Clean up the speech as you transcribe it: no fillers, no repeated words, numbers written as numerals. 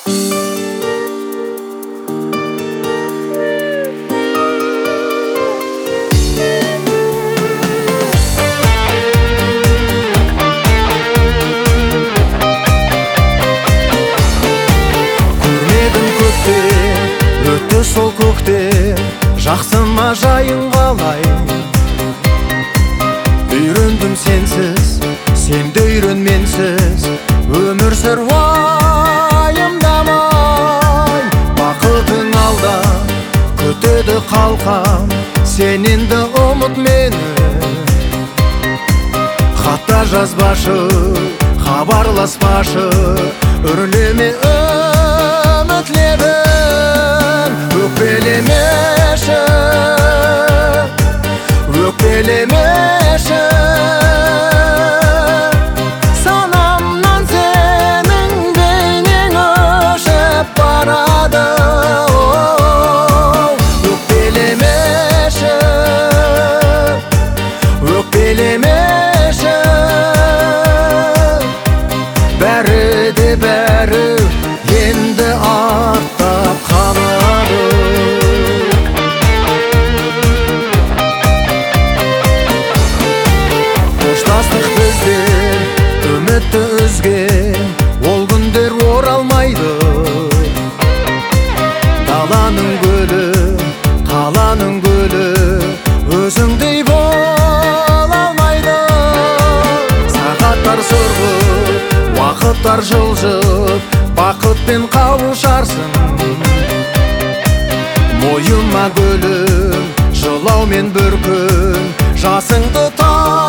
Өтті сол көктем, жақсы ма жайың қалай? Үйрендім сенсіз, сен де үйрен менсіз. Өмір сүр уайымдамай, бақытың алда күтеді қалқам. Сен енді ұмыт мені, хатта жазбашы, хабарласпашы. Үрлеме үмітлерім, өкпелемеші, өкпелемеші. Санамнан сенің бейнең өшіп барады. Өкпелемеші, өкпелемеші. Бәрі де бәрі енді артта қалады. Қоштастық біздер үмітті үзген, ол күндер оралмайды. Даланың гүлі, қаланың гүлі өзіңдей бола алмайды. Сағаттар сырғып, уақыттар жылжып, бақытпен қауышарсың. Мойыма гүлім, жылаумен бір күн жасыңды